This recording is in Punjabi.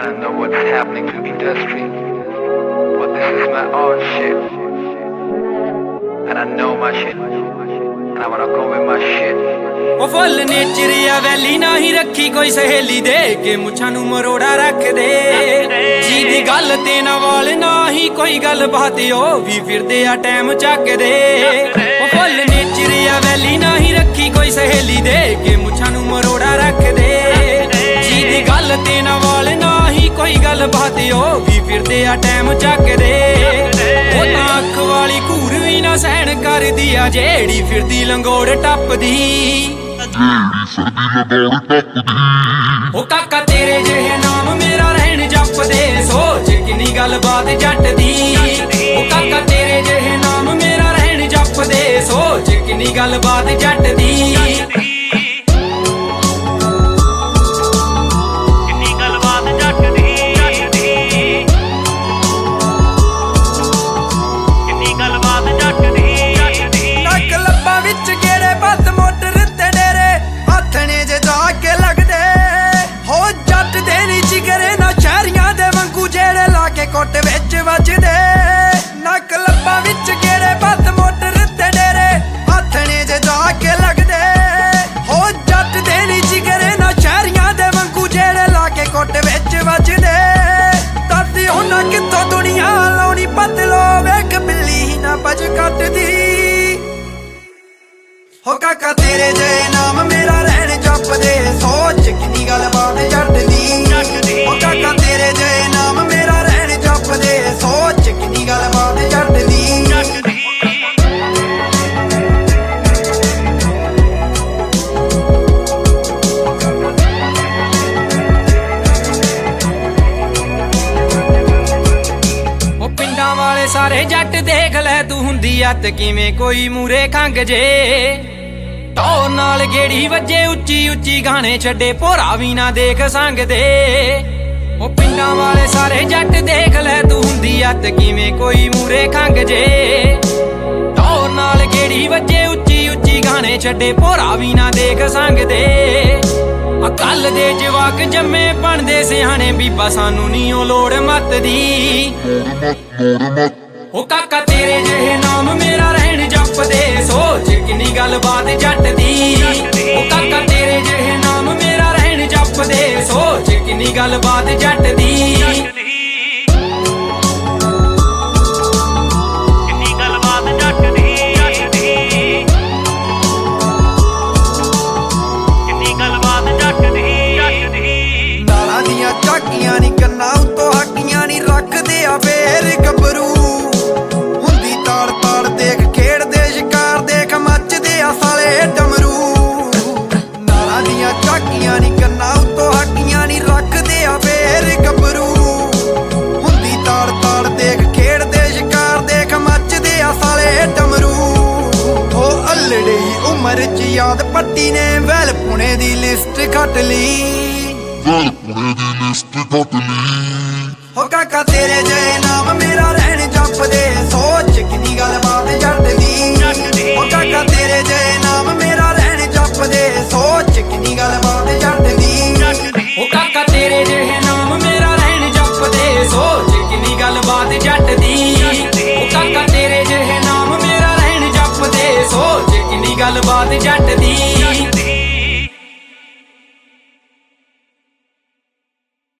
trying to know what's happening to industry, but this is my own shit, and I know my shit, and I wanna go with my shit. ਉਹ ਫੁੱਲ ਨੇਚਰ ਆ ਵੈਲੀ ਨਾ ਹੀ ਰੱਖੀ ਕੋਈ ਸਹੇਲੀ ਦੇ ਕੇ ਮੁੱਛਾਂ ਨੂੰ ਮਰੋੜਾ ਰੱਖ ਦੇ ਜੀ ਦੀ ਗੱਲ ਤੇ ਨਾ ਵਾਲ ਨਾ ਹੀ ਕੋਈ ਗੱਲ ਬਾਤ ਉਹ ਵੀ ਫਿਰਦੇ ਆ ਟਾਈਮ ਚੱਕਦੇ ਉਹ ਫੁੱਲ ਨੇਚਰ ਆ ਵੈਲੀ ਨਾ ਹੀ ਰੱਖੀ ਕੋਈ ਸਹੇਲੀ ਦੇ ਕੇ ਮੁੱਛਾਂ ਨੂੰ ਮਰੋੜਾ ਰੱਖ ਦੇ ਜੀ ਦੀ ਗੱਲ ਤੇ ਨਾ ਵਾਲ ਨਾ ਹੀ ਕੋਈ ਗੱਲ ਬਾਤ ਉਹ ਵੀ ਫਿਰਦੇ ਆ ਟਾਈਮ ਚੱਕਦੇ ਉਹ ਤਾਂ ਅੱਖ ਵਾਲੀ ਘੂਰ ਵੀ ਨਾ ਸਹਿਣ ਕਰਦੀ ਆ ਜਿਹੜੀ ਫਿਰਦੀ ਲੰਗੋੜ ਟੱਪਦੀ ਉਹ ਕਾਕਾ ਤੇਰੇ ਜਿਹੇ ਨਾਮ ਮੇਰਾ ਰਹਿਣ ਜਪਦੇ ਸੋਚ ਕਿੰਨੀ ਗੱਲਬਾਤ ਜੱਟ ਦੀ ਉਹ ਕਾਕਾ ਤੇਰੇ ਜਿਹੇ ਨਾਮ ਮੇਰਾ ਰਹਿਣ ਜਪਦੇ ਸੋਚ ਕਿੰਨੀ ਗੱਲਬਾਤ ਜੱਟ ਦੀ ਕੋਟ ਵਿੱਚ ਵੱਜਦੇ ਨੱਕ ਲੱਭਾਂ ਵਿੱਚ ਕਿਹੜੇ ਬੱਤ ਮੋਟਰ ਤੇ ਡੇਰੇ ਹੱਥਣੇ ਜੇ ਜਾ ਕੇ ਲੱਗਦੇ ਹੋ ਜੱਟ ਦੇ ਨੀ ਜਿਗਰੇ ਨਾ ਸ਼ਹਿਰੀਆਂ ਦੇ ਵਾਂਗੂ ਜਿਹੜੇ ਲਾ ਕੇ ਕੋਟ ਵਿੱਚ ਵੱਜਦੇ ਦੱਸਦੀ ਉਹਨਾਂ ਕਿੱਥੋਂ ਦੁਨੀਆ ਲਾਉਣੀ ਪਤਲੋ ਵੇਖ ਬਿੱਲੀ ਨਾ ਭਜ ਕੱਟਦੀ ਹੋ ਕਾਕਾ ਤੇਰੇ ਜੇ ਨਾਮ ਮੇਰਾ ਰਹਿਣ ਜਪਦੇ ਸੋਚ ਕਿੰਨੀ ਗੱਲ ਬਾਤ ਜੱਟ ਦੀ ਹੋ ਕਾਕਾ ਤੇਰੇ ਜੇ ਨਾਮ ਮੇਰਾ ਰਹਿਣ ਜਪਦੇ ਸੋਚ ਕਿੰਨੀ ਗੱਲ ਬਾਤ ਜੱਟ ਦੀ ਉਹ ਪਿੰਡਾਂ ਵਾਲੇ ਸਾਰੇ ਜੱਟ ਦੇਖ ਲੈ ਤੂੰ ਹੁੰਦੀ ਅੱਤ ਕਿਵੇਂ ਕੋਈ ਮੂਰੇ ਖੰਗ ਜੇ ਟੌਰ ਨਾਲ ਗੇੜੀ ਵੱਜੇ ਉੱਚੀ ਉੱਚੀ ਗਾਣੇ ਛੱਡੇ ਭੋਰਾ ਵੀ ਨਾ ਦੇਖ ਸੰਗਦੇ ਉਹ ਪਿੰਡਾਂ ਵਾਲੇ ਸਾਰੇ ਜੱਟ ਦੇਖ ਲੈ ਤੂੰ ਹੁੰਦੀ ਅੱਤ ਕਿਵੇਂ ਕੋਈ ਮੂਰੇ ਖੰਗ ਜੇ ਟੌਰ ਨਾਲ ਗੇੜੀ ਵੱਜੇ ਉੱਚੀ ਉੱਚੀ ਗਾਣੇ ਛੱਡੇ ਭੋਰਾ ਵੀ ਨਾ ਦੇਖ ਸੰਗਦੇ ਕੱਲ ਦੇ ਜਵਾਕ ਜੰਮੇ ਬਣਦੇ ਸਿਆਣੇ ਬੀਬਾ ਸਾਨੂੰ ਨੀ ਉਹ ਲੋੜ ਮੱਤ ਦੀ ਉਹ ਕਾਕਾ ਤੇਰੇ ਜਿਹੇ ਨਾਮ ਮੇਰਾ ਰਹਿਣ ਜਪਦੇ ਸੋਚ ਕਿੰਨੀ ਗੱਲਬਾਤ ਜੱਟ ਦੀ ਉਹ ਕਾਕਾ ਤੇਰੇ ਜਿਹੇ ਨਾਮ ਮੇਰਾ ਰਹਿਣ ਜਪਦੇ ਸੋਚ ਕਿੰਨੀ ਗੱਲਬਾਤ ਜੱਟ ਦੀ ਨਾਲਾਂ ਦੀਆਂ ਝਾਕੀਆਂ ਨੀ ਕੰਨਾਂ ਉੱਤੋਂ ਹਾਕੀਆਂ ਨੀ ਰੱਖਦੇ ਆ ਫੇਰ ਗੱਭਰੂ ਹੁੰਦੀ ਤਾੜ ਤਾੜ ਦੇਖ ਖੇਡਦੇ ਸ਼ਿਕਾਰ ਦੇਖ ਮੱਚਦੇ ਆ ਸਾਲੇ ਡਮਰੂ ਨਾਲਾਂ ਦੀਆਂ ਝਾਕੀਆਂ ਨੀ ਕੰਨਾਂ ਉੱਤੋਂ ਹਾਕੀਆਂ ਨੀ ਰੱਖਦੇ ਆ ਫੇਰ ਗੱਭਰੂ ਹੁੰਦੀ ਤਾੜ ਤਾੜ ਦੇਖ ਖੇਡਦੇ ਸ਼ਿਕਾਰ ਦੇਖ ਮੱਚਦੇ ਆ ਸਾਲੇ ਡਮਰੂ ਉਹ ਅਲੜੀ ਉਮਰ ਚ ਯਾਦ ਪੱਟੀ ਨੇ ਵੈਲ ਪੁਣੇ ਦੀ ਲਿਸਟ ਕੱਟ ਲਈ ਹੋ ਕਾਕਾ ਤੇਰੇ ਜੇ ਨਾਮ ਮੇਰਾ ਰਹਿਣ ਜਪਦੇ ਸੋਚ ਕਿੰਨੀ ਗੱਲਬਾਤ ਜੱਟ ਦੀ ਹੋ ਕਾਕਾ ਤੇਰੇ ਜੇ